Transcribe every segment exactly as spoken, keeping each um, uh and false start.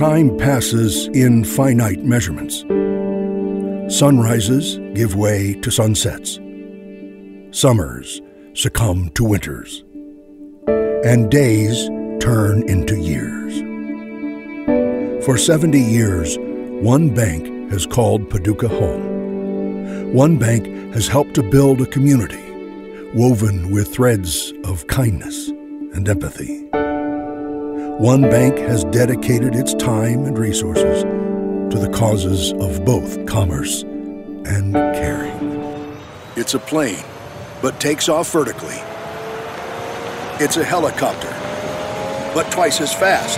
Time passes in finite measurements. Sunrises give way to sunsets. Summers succumb to winters. And days turn into years. For seventy years, one bank has called Paducah home. One bank has helped to build a community woven with threads of kindness and empathy. One bank has dedicated its time and resources to the causes of both commerce and caring. It's a plane, but takes off vertically. It's a helicopter, but twice as fast.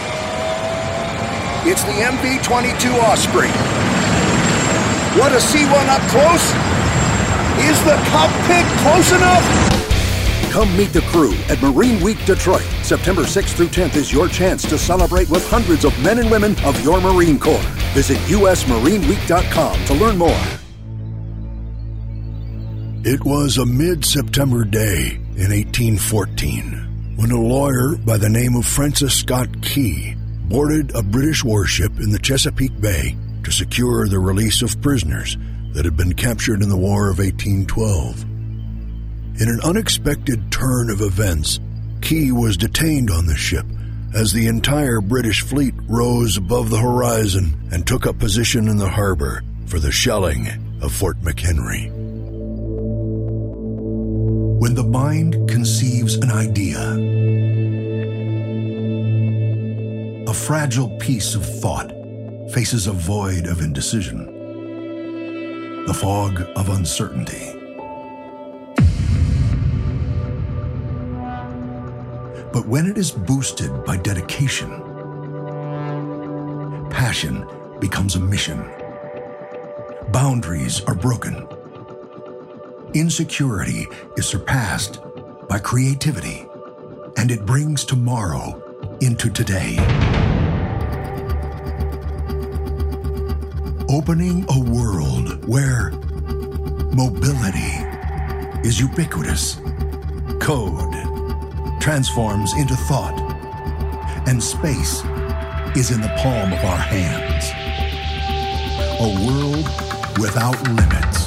It's the M V twenty-two Osprey. Want to see one up close? Is the cockpit close enough? Come meet the crew at Marine Week Detroit. September sixth through tenth is your chance to celebrate with hundreds of men and women of your Marine Corps. Visit U S Marine Week dot com to learn more. It was a mid-September day in eighteen fourteen when a lawyer by the name of Francis Scott Key boarded a British warship in the Chesapeake Bay to secure the release of prisoners that had been captured in the War of eighteen twelve. In an unexpected turn of events, Key was detained on the ship as the entire British fleet rose above the horizon and took up position in the harbor for the shelling of Fort McHenry. When the mind conceives an idea, a fragile piece of thought faces a void of indecision, the fog of uncertainty. But when it is boosted by dedication, passion becomes a mission. Boundaries are broken. Insecurity is surpassed by creativity, and it brings tomorrow into today. Opening a world where mobility is ubiquitous, code transforms into thought, and space is in the palm of our hands. A world without limits.